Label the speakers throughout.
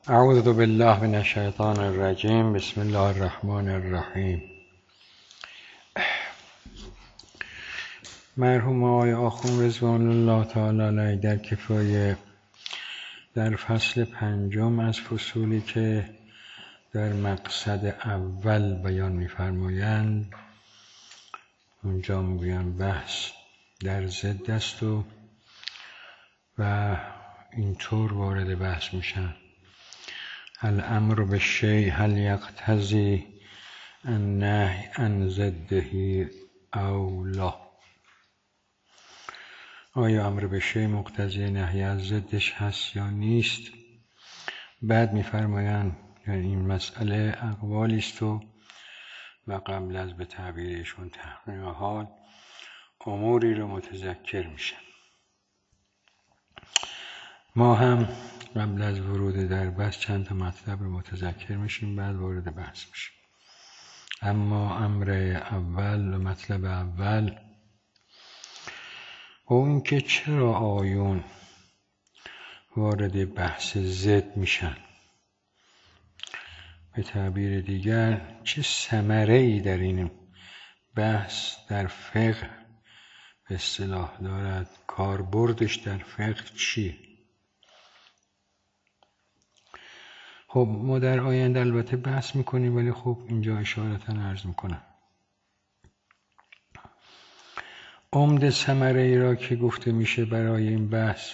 Speaker 1: اعوذ بالله من الشیطان الرجیم. بسم الله الرحمن الرحیم. مرحوم آقای آخوند رضوان الله تعالی علیه در کفایه در فصل 5 از فصولی که در مقصد اول بیان می‌فرمایند اونجا میگویند بحث در ضد است و اینطور وارد بحث میشن: الامر بالشیء هل یقتضی النهی عن ضده او لا؟ آیا امر به شیء مقتضی نهی از ضدش هست یا نیست؟ بعد میفرمایند یعنی این مسئله اقوالی است و قبل از به تعبیرشون تحقیق حال اموری رو متذکر میشن. ما هم قبل از ورود در بحث چند تا مطلب رو متذکر میشیم، بعد وارد بحث میشیم. اما امر اول و مطلب اول و این که چرا آیون وارد بحث ضد میشن، به تعبیر دیگر چه ثمره‌ای در این بحث در فقه به اصطلاح دارد، کاربردش در فقه چیه؟ خب ما در آینده البته بحث میکنیم، ولی خب اینجا اشارتا عرض میکنم عمده ثمره ای را که گفته میشه برای این بحث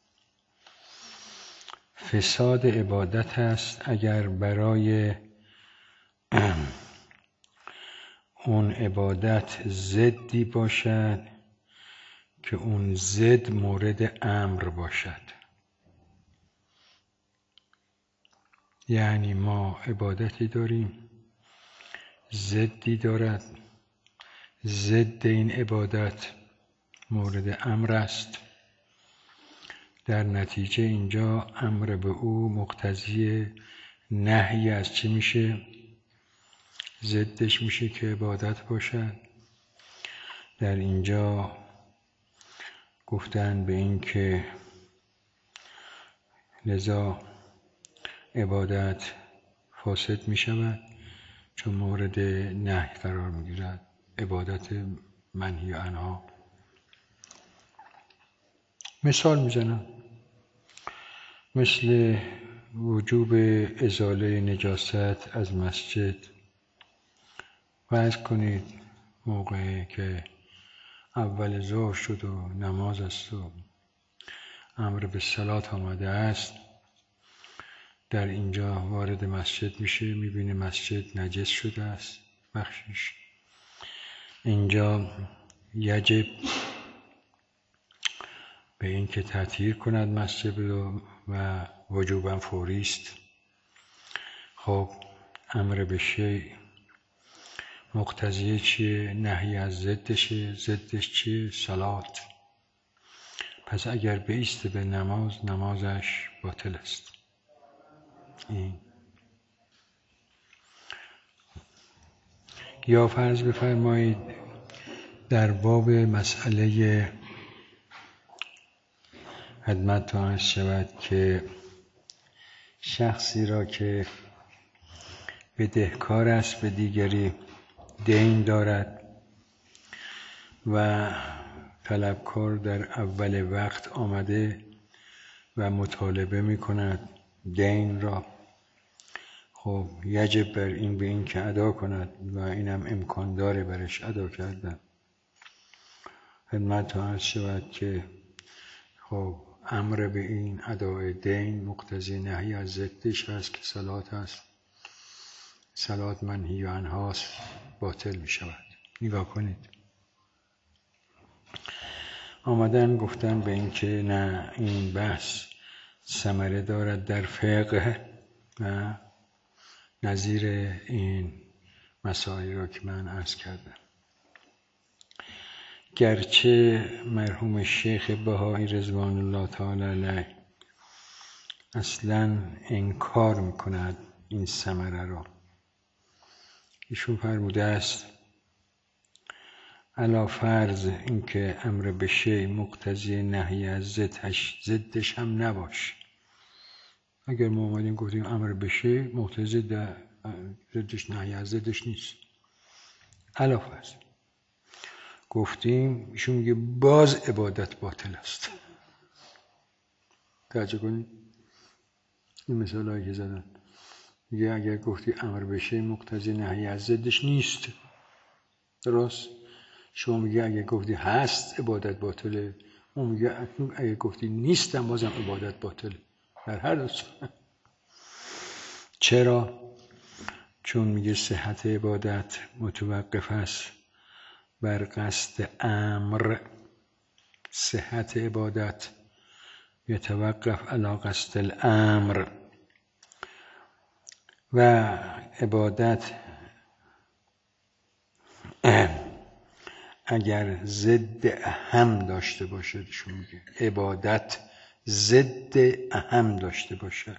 Speaker 1: فساد عبادت است اگر برای اون عبادت ضدی باشد که اون ضد مورد امر باشد. یعنی ما عبادتی داریم، ضدی دارد، ضد این عبادت مورد امر است، در نتیجه اینجا امر به او مقتضی نهی از چی میشه؟ ضدش میشه که عبادت باشد. در اینجا گفتن به این که لذا عبادت فاسد میشود چون مورد نهی قرار میگیرد، عبادت منهی عنها. مثال میزنم مثل وجوب ازاله نجاست از مسجد. فرض کنید موقعی که اول ظهر شد و نماز است و امر به صلات آمده است، در اینجا وارد مسجد میشه، میبینه مسجد نجس شده است، بخشش اینجا یجب به این که تطهیر کند مسجد رو و وجوبا فوری است. خب امر به شیء مقتضی چیه؟ نهی از ضدشه. ضدش چیه؟ صلات. پس اگر بایسته به نماز، نمازش باطل است. این یا فرض بفرمایید در باب مسئله خدمتتون عرض شود که شخصی را که بدهکار است به دیگری، دین دارد و طلبکار در اول وقت آمده و مطالبه می کند دین را. خب یجب بر این به این که ادا کند و اینم امکان داره برش ادا کردن. خدمت عرض شود که خب امر به این ادای دین مقتضی نهی از ضدش هست که صلات هست. صلات منهی عنهاست، باطل می شود. نگاه کنید آمدن گفتن به این که نه، این بحث ثمره دارد در فقه و نظیر این مسائلی را که من عرض کردم. گرچه مرحوم شیخ بهایی رضوان الله تعالی علیه اصلا انکار میکند این ثمره را. ایشون فرموده است علی فرض اینکه امر به شیء مقتضی نهی از ضدش هم نباشه، اگر ما اومدیم گفتیم امر بشه مقتضی ضدش نهی از ضدش نیست، علاوه است. گفتیم ایشون میگه باز عبادت باطل است. توجه کنید این مثال هایی که زدن، میگه اگر گفتی امر بشه مقتضی نهی از ضدش نیست، درست؟ شما میگه اگر گفتی هست عبادت باطله، اون میگه اگر گفتی نیستم بازم عبادت باطله. در هر دو صورت. چرا؟ چون میگه صحت عبادت متوقف است بر قصد امر. صحت عبادت یتوقف علی قصد الامر و عبادت اگر ضد اهم داشته باشد، شون میگه عبادت ضد اهم داشته باشد،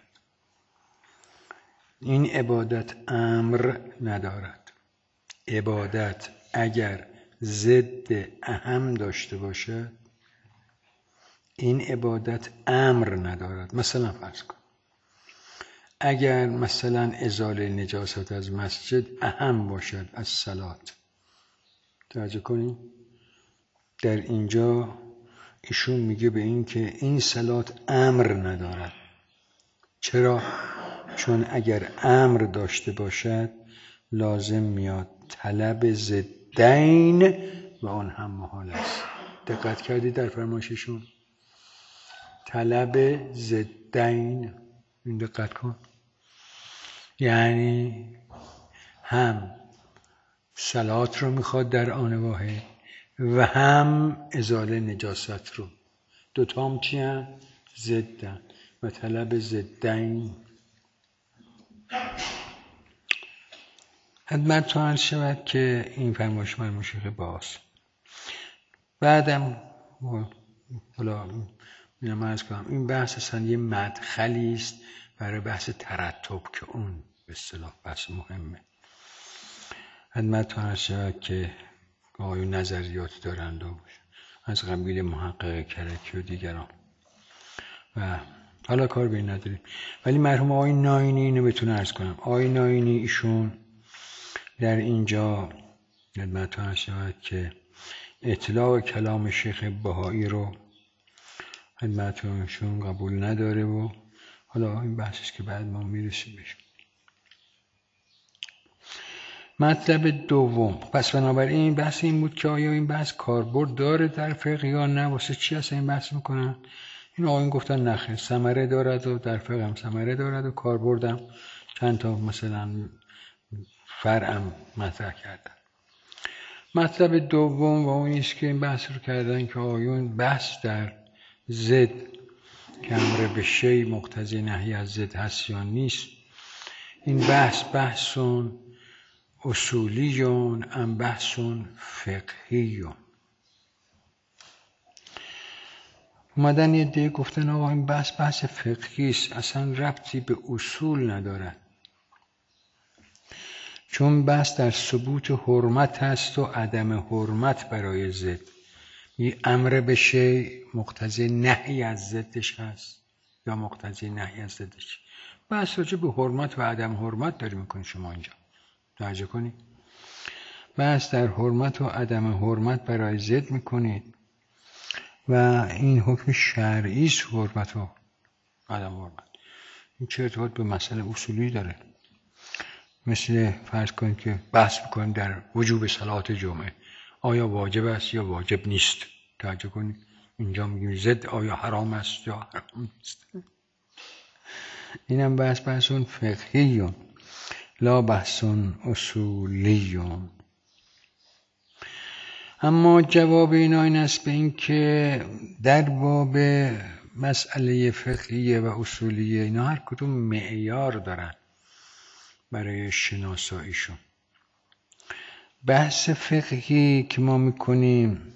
Speaker 1: این عبادت امر ندارد. عبادت اگر ضد اهم داشته باشد این عبادت امر ندارد. مثلا فرض کن اگر مثلا ازاله نجاست از مسجد اهم باشد از صلات، توجه کنید در اینجا ایشون میگه به این که این صلات امر ندارد. چرا؟ چون اگر امر داشته باشد لازم میاد طلب ضدین و آن هم محال است. دقت کردید در فرمایششون طلب ضدین، این دقت کن، یعنی هم صلات رو میخواد در آن واحد و هم ازاله نجاست رو. دوتا هم چی هم؟ ضدن و طلب ضدین. خدمتتون عرض شود که این فرمایش موشیقه باز بعدم حالا اینم عرض کنم این بحث اصلا یه مدخلی است برای بحث ترتب که اون به اصطلاح بحث مهمه. خدمتتون عرض شود که آقایون نظریات دارند و از قبیل محقق کرکی و دیگران و حالا کار به این نداریم، ولی مرحوم آقای ناینی اینو بتونه عرض کنم. آقای ناینی ایشون در اینجا خدمتتون عرض شود که اطلاع کلام شیخ بهایی رو خدمتتون قبول نداره و حالا این بحثش که بعد ما میرسیم بهش. مطلب دوم، پس بنابراین این بحث این بود که آیا این بحث کاربرد داره در فقه یا نه، واسه چی اصلا این بحث میکنن؟ این آقایون گفتن نخیر، ثمره دارد و در فقه هم ثمره دارد و کاربردم چند تا مثلا فرعم مطرح کردن. مطلب دوم و اون است که این بحث رو کردن که آقایون بحث در ضد که امر به شی مقتضی نهی از ضد هست یا نیست، این بحثون اصولیون ام بحثون فقهیون. اومدن یه دیگه گفتن آقا این بحث فقهی است، اصلا ربطی به اصول ندارد، چون بحث در ثبوت حرمت هست و عدم حرمت برای ضد. این امر به شی مقتضی نهی از ضدش هست یا مقتضی نهی از ضدش. بحث راجع به حرمت و عدم حرمت داری میکنی شما اینجا، توجه کنید. بحث در حرمت و عدم حرمت برای ضد میکنید و این حکم شرعی است. حرمت و عدم حرمت این چه ارتباط به مسئله اصولی داره؟ مثل فرض کنید که بحث میکنیم در وجوب صلات جمعه، آیا واجب است یا واجب نیست. توجه کنید اینجا میگیم ضد آیا حرام است یا حرام نیست. اینم بحثون فقهیون لا بحثون اصولیون. اما جواب اینا این است به این که در باب مسئله فقهیه و اصولیه اینا هر کدوم معیار دارن برای شناساییشون. بحث فقهی که ما میکنیم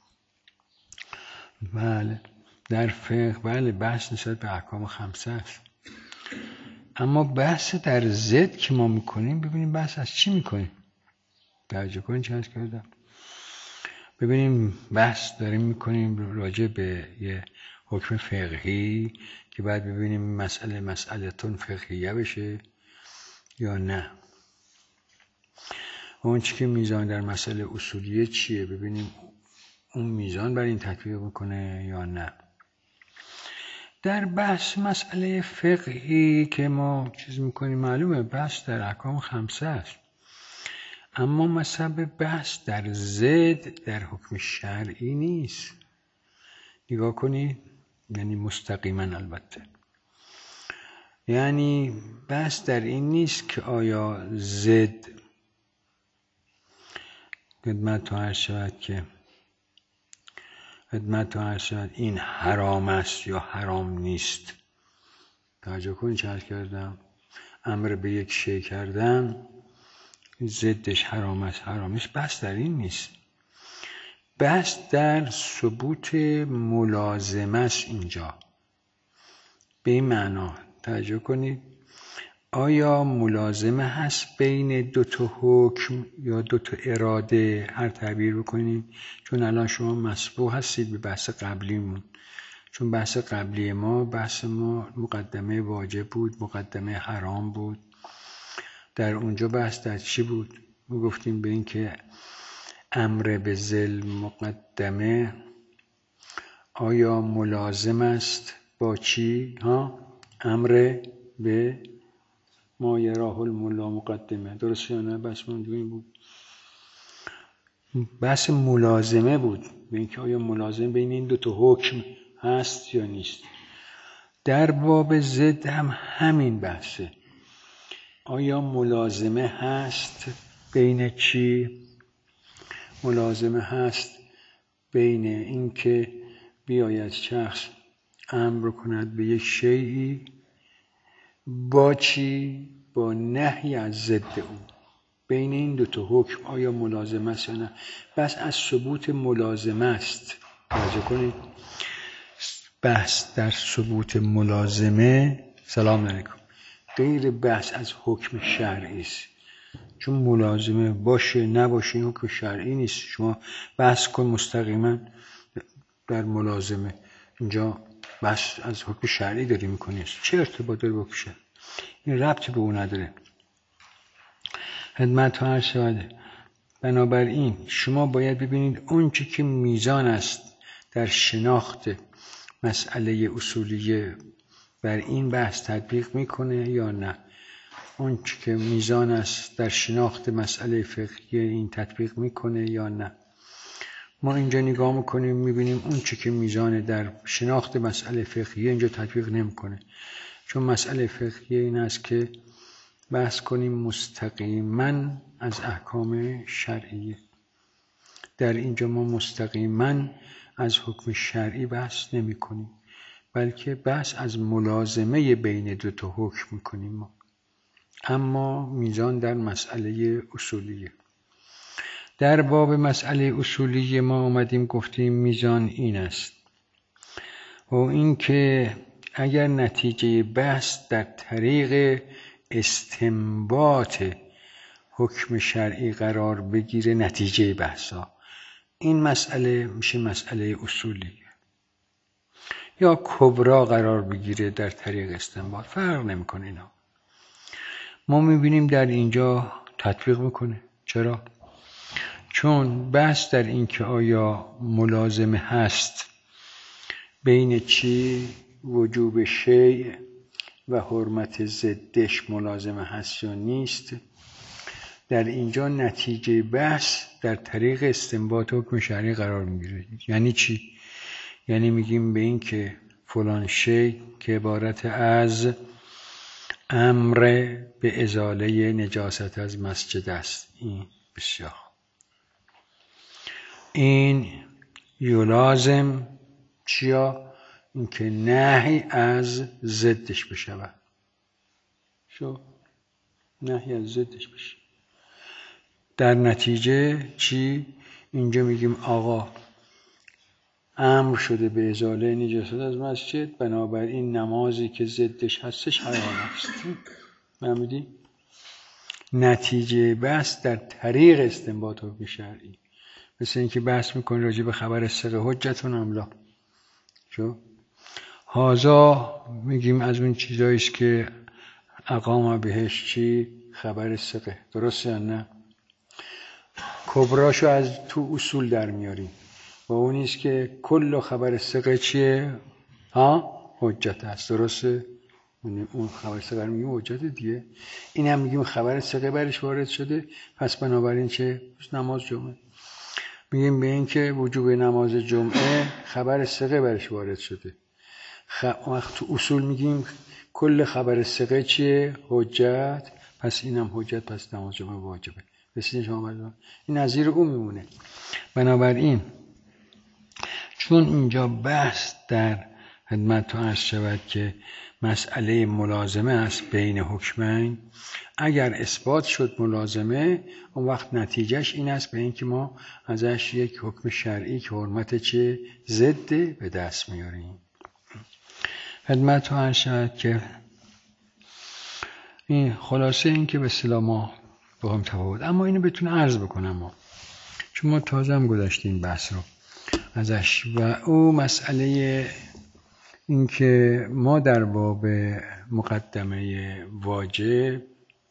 Speaker 1: بله در فقه بله بحث نسبت به احکام خمسه است، اما بحث در ضد که ما میکنیم ببینیم بحث از چی میکنیم. توجه کنید چه هست کردم. ببینیم بحث داریم میکنیم راجع به یه حکم فقهی که بعد ببینیم مسئله‌تون فقهیه بشه یا نه. اون چی که میزان در مسئله اصولیه چیه، ببینیم اون میزان بر این تطبیق میکنه یا نه. در بحث مسئله فقهی که ما چیز میکنیم معلومه بحث در احکام خمسه است، اما مثلا بحث در ضد در حکم شرعی نیست. نگاه کنید، یعنی مستقیما البته، یعنی بحث در این نیست که آیا ضد خدمت عرض شود این حرام است یا حرام نیست. توجه کنید چه عرض کردم، امر به یک شی کردن ضدش حرام است حرام نیست، بحث در این نیست. بحث در ثبوت ملازمه است اینجا. به این معنا توجه کنید، آیا ملازمه هست بین دو تا حکم یا دو تا اراده، هر تعبیر بکنید، چون الان شما مسبوق هستید به بحث قبلیمون، چون بحث قبلی ما مقدمه واجب بود، مقدمه حرام بود. در اونجا بحث در چی بود؟ ما گفتیم به این که امر به ذل مقدمه آیا ملازم است با چی؟ امر به ما یراه الملا مقدمه، درسته یا نه؟ بحث من بود، بحث ملازمه بود، به اینکه آیا ملازم بین این دو تا حکم هست یا نیست. در باب ضد هم همین بحثه، آیا ملازمه هست بین چی؟ ملازمه هست بین اینکه بیاید شخص امر کند به یک شیئی با چی؟ با نهی از ضد او. بین این دو تا حکم آیا ملازمه است یا نه؟ بس از ثبوت ملازمه است. توجه کنید، بحث در ثبوت ملازمه، سلام علیکم، غیر بحث از حکم شرعی است. چون ملازمه باشه نباشه این حکم شرعی نیست. شما بحث کن مستقیما در ملازمه، اینجا بحث از حکم شرعی داری میکنی، چه ارتباط داره با حکم شرعی؟ این ربطی به اون نداره. خدمت عرض شود، بنابراین شما باید ببینید اون چی که میزان است در شناخت مسئله اصولیه بر این بحث تطبیق میکنه یا نه. اون چی که میزان است در شناخت مسئله فقهی این تطبیق میکنه یا نه. ما اینجا نگاه میکنیم میبینیم اون چی که میزان در شناخت مسئله فقهی اینجا تطبیق نمیکنه، چون مسئله فقهی این است که بحث کنیم مستقیما از احکام شرعیه. در اینجا ما مستقیما از حکم شرعی بحث نمی کنیم، بلکه بحث از ملازمه بین دو تا حکم میکنیم ما. اما میزان در مسئله اصولیه. در باب مسئله اصولیه ما آمدیم گفتیم میزان این است و این که اگر نتیجه بحث در طریق استنباط حکم شرعی قرار بگیره، نتیجه بحثا، این مسئله میشه مسئله اصولی، یا کبرا قرار بگیره در طریق استنباط، فرق نمیکنه اینا. ما میبینیم در اینجا تطبیق میکنه. چرا؟ چون بحث در این که آیا ملازمه هست بین چی؟ وجوب شیء و حرمت ضدش ملازمه هست یا نیست، در اینجا نتیجه بحث در طریق استنباط حکم شرعی قرار میگیره. یعنی چی؟ یعنی میگیم به این که فلان شیء که عبارت از امر به ازاله نجاست از مسجد است، این بسیار این یلازم چیا؟ این که نهی از ضدش بشود. نهی از ضدش بشه. در نتیجه چی؟ اینجا میگیم آقا امر شده به ازاله نجاست از مسجد، بنابراین نمازی که ضدش هستش حرام است. فهمیدی؟ نتیجه بحث در طریق استنباط حکم شرعی. مثل اینکه بحث میکنی راجع به خبر ثقه حجتون املا. هازا میگیم از اون چیزایی است که اقام بهش چی؟ خبر ثقه. درسته یا نه؟ کبراشو از تو اصول در میاریم و اون نیست که کل خبر ثقه چیه؟ حجت است. درسته؟ اون خبر ثقه رو میگیم حجت دیگه. این هم میگیم خبر ثقه برش وارد شده، پس بنابراین چه؟ نماز جمعه. میگیم به این که وجوب نماز جمعه خبر ثقه برش وارد شده. وقت تو اصول میگیم کل خبر ثقه چیه؟ حجت. پس اینم حجت، پس نماز جمعه واجبه. رسیدین شما مردم؟ این نظیر اون میمونه. بنابراین چون اینجا بحث در خدمتتون عرض شود که مسئله ملازمه است بین حکمین، اگر اثبات شد ملازمه، اون وقت نتیجهش این است به این که ما ازش یک حکم شرعی که حرمت چه؟ ضد به دست میاریم. خدمتتون عرض شود که این خلاصه این که به اصطلاح ما با هم تفاوت، اما اینو بتونه عرض بکنم ما، چون ما تازه هم گذاشتیم بحث رو ازش، و او مسئله این که ما در باب مقدمه واجب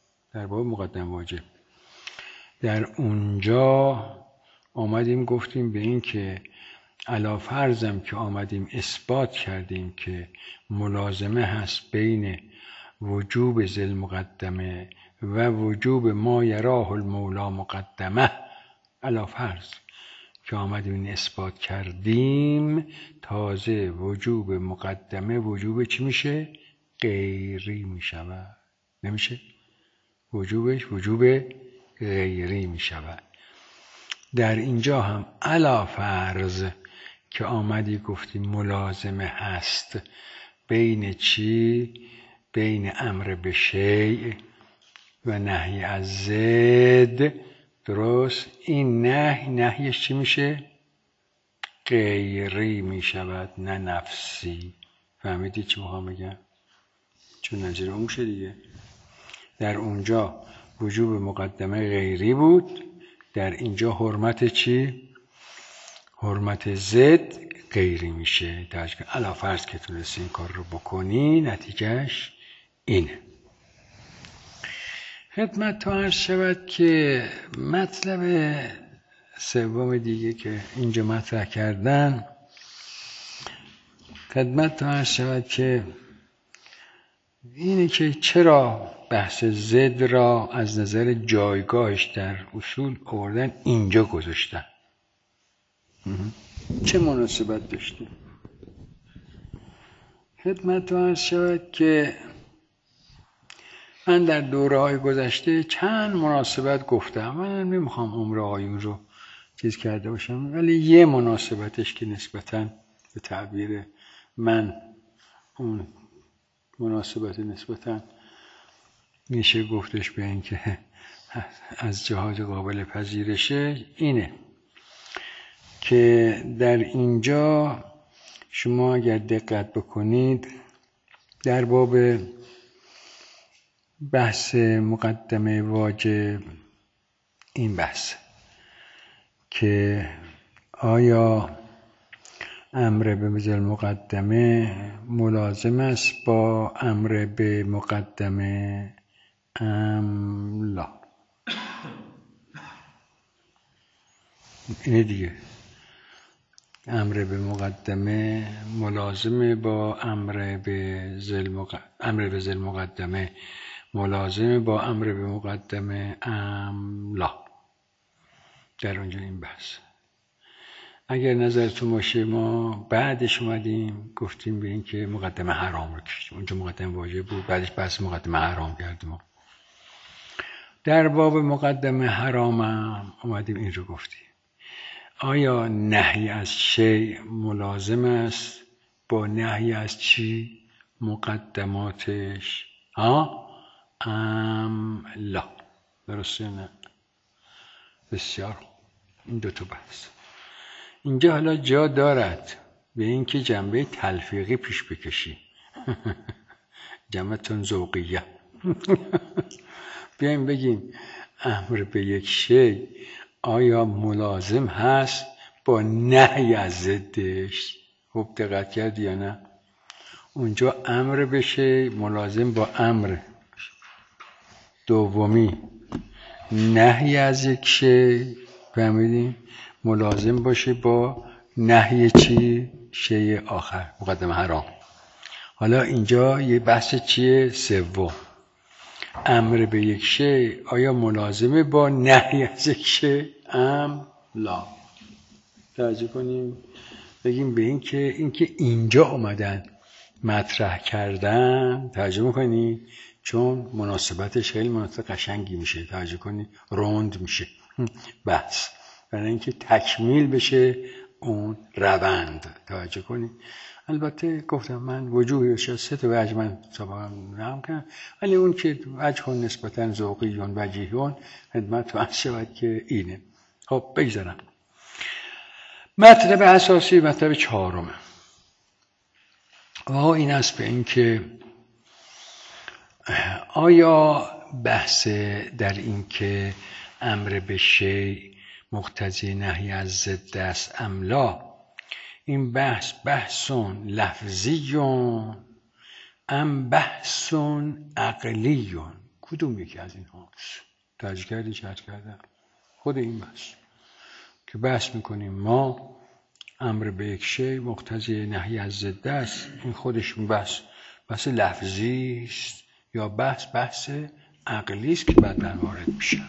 Speaker 1: در اونجا آمدیم گفتیم به این که علی فرضم که آمدیم اثبات کردیم که ملازمه هست بین وجوب ذل مقدمه و وجوب ما یراه المولا مقدمه، علی فرض که آمدیم این اثبات کردیم، تازه وجوب مقدمه وجوب چی میشه؟ غیری میشود. نمیشه؟ وجوبش وجوب غیری میشود. در اینجا هم علی فرض که آمدی گفتیم ملازمه هست بین چی؟ بین امر به شیء و نهی از ضد. درست؟ این نهیش چی میشه؟ غیری میشود، نه نفسی. فهمیدی چی میخوام بگم؟ چون نظیر اون میشه دیگه. در اونجا وجوب مقدمه غیری بود، در اینجا حرمت چی؟ حرمت ضد غیری میشه. علی فرض که تونستی این کار رو بکنی، نتیجهش اینه. خدمت تو عرض شود که مطلب سوم دیگه که اینجا مطرح کردن، خدمت تو عرض شود که اینه که چرا بحث ضد را از نظر جایگاهش در اصول آوردن اینجا گذاشتن. چه مناسبت داشته؟ خدمت تو عرض شود که من در دوره‌های گذشته چند مناسبت گفتم، من نمیخوام عمر آیون رو چیز کرده باشم، ولی یه مناسبتش که نسبتاً به تعبیر من اون مناسبت نسبتاً میشه گفتش به این که از جهات قابل پذیرشه، اینه که در اینجا شما اگر دقت بکنید در باب بحث مقدمه واجب این بحث که آیا امر به ذل مقدمه ملازم است با امر به مقدمه ام لا. اینه دیگه، امر به مقدمه ملازمه با امر به ذل مقدمه ملازمه با امر به مقدمه ام لا. در اونجا این بحث اگر نظرتون باشه ما بعدش اومدیم گفتیم به این که مقدمه حرام رو کشیم، اونجا مقدمه واجب بود، بعدش بحث مقدمه حرام کردیم. در باب مقدمه حرام هم اومدیم این رو گفتیم، آیا نهی از شیء ملازم است با نهی از چی؟ مقدماتش ام لا. درسته نه؟ بسیار این دو تا بحث اینجا حالا جا دارد به این که جنبه تلفیقی پیش بکشی. جنبتون ذوقیه. بیایم بگیم امر به یک شی آیا ملازم هست با نهی از ضدش؟ خوب دقت کردی یا نه؟ اونجا امر بشه ملازم با امر دومی، نهی از یک شی فهمیدیم ملازم باشه با نهی چی؟ شی آخر، مقدم حرام. حالا اینجا یه بحث چیه؟ سوم، امر به یک شی آیا ملازمه با نهی از یک شی ام لا. توجه کنیم بگیم به اینکه اینجا اومدن مطرح کردن، توجه میکنی چون مناسبتش خیلی مناسبت قشنگی میشه، توجه کنی روند میشه بحث، برای اینکه تکمیل بشه اون روند. توجه کنی البته گفتم من وجوهی 3 تا وجه من سابقا نام کنم، ولی اون که وجه نسبتا ذوقیون وجیهون خدمت عرض شود که اینه. خب بگذارم مطلب اساسی، مطلب 4 و این است به این که آیا بحث در این که امر به شی مقتضی نهی از ضد است ام لا، این بحث لفظی ام بحث عقلی؟ کدوم یکی از این هاست؟ توجه کردی چه کردم؟ خود این بحث که بحث میکنیم ما امر به یک شی مقتضی نهی از ضد است، این خودش بحث لفظی است یا بحث عقلی است که بعد وارد میشه.